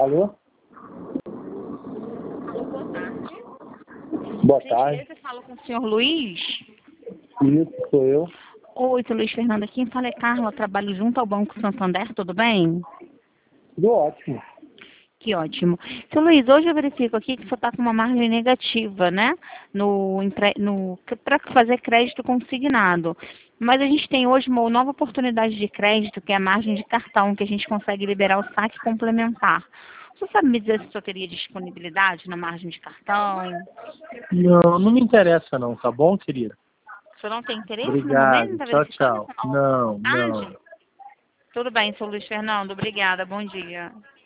Alô? Boa tarde. Boa tarde. Você fala com o senhor Luiz? Isso, sou eu. Oi, sou Luiz Fernando aqui. Fala é Carla, trabalho junto ao Banco Santander, tudo bem? Tudo ótimo. Que ótimo. Seu Luiz, hoje eu verifico aqui que você está com uma margem negativa, né? Para fazer crédito consignado. Mas a gente tem hoje uma nova oportunidade de crédito, que é a margem de cartão, que a gente consegue liberar o saque complementar. Você sabe me dizer se o senhor teria disponibilidade na margem de cartão? Não me interessa não, tá bom, querida? O senhor não tem interesse no momento? Obrigado. Está Tchau, verificando tchau. essa nova Não, oportunidade? não. Tudo bem, seu Luiz Fernando. Obrigada. Bom dia.